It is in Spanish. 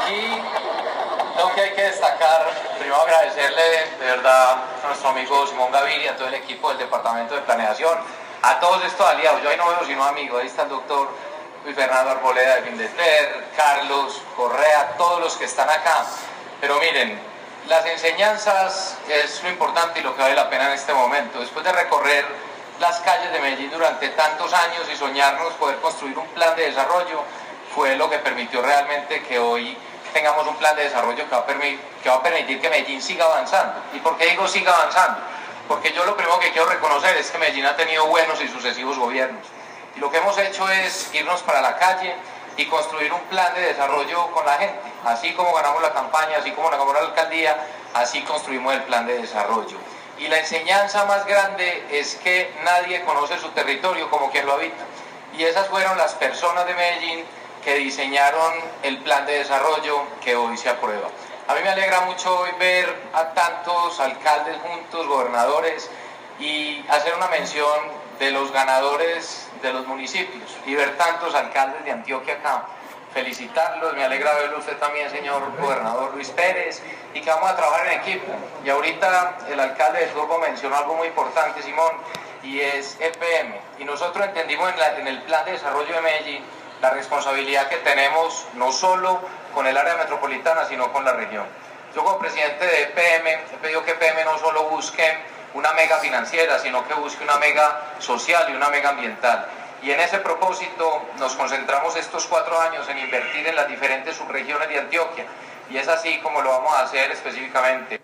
Y lo que hay que destacar, primero agradecerle de verdad a nuestro amigo Simón Gaviria, a todo el equipo del Departamento de Planeación, a todos estos aliados. Yo ahí no veo sino amigos, ahí está el doctor Luis Fernando Arboleda de Findeter, Carlos Correa, todos los que están acá. Pero miren, las enseñanzas es lo importante y lo que vale la pena en este momento. Después de recorrer las calles de Medellín durante tantos años y soñarnos poder construir un plan de desarrollo, fue lo que permitió realmente que hoy tengamos un plan de desarrollo que va a permitir que Medellín siga avanzando. ¿Y por qué digo siga avanzando? Porque yo lo primero que quiero reconocer es que Medellín ha tenido buenos y sucesivos gobiernos. Y lo que hemos hecho es irnos para la calle y construir un plan de desarrollo con la gente. Así como ganamos la campaña, así como ganamos la alcaldía, así construimos el plan de desarrollo. Y la enseñanza más grande es que nadie conoce su territorio como quien lo habita. Y esas fueron las personas de Medellín que diseñaron el plan de desarrollo que hoy se aprueba. A mí me alegra mucho hoy ver a tantos alcaldes juntos, gobernadores, y hacer una mención de los ganadores de los municipios y ver tantos alcaldes de Antioquia acá. Felicitarlos, me alegra verlo usted también, señor gobernador Luis Pérez, y que vamos a trabajar en equipo. Y ahorita el alcalde de Turbo mencionó algo muy importante, Simón, y es EPM. Y nosotros entendimos en el plan de desarrollo de Medellín la responsabilidad que tenemos no solo con el área metropolitana, sino con la región. Yo como presidente de EPM he pedido que EPM no solo busque una mega financiera, sino que busque una mega social y una mega ambiental. Y en ese propósito nos concentramos estos 4 años en invertir en las diferentes subregiones de Antioquia. Y es así como lo vamos a hacer específicamente.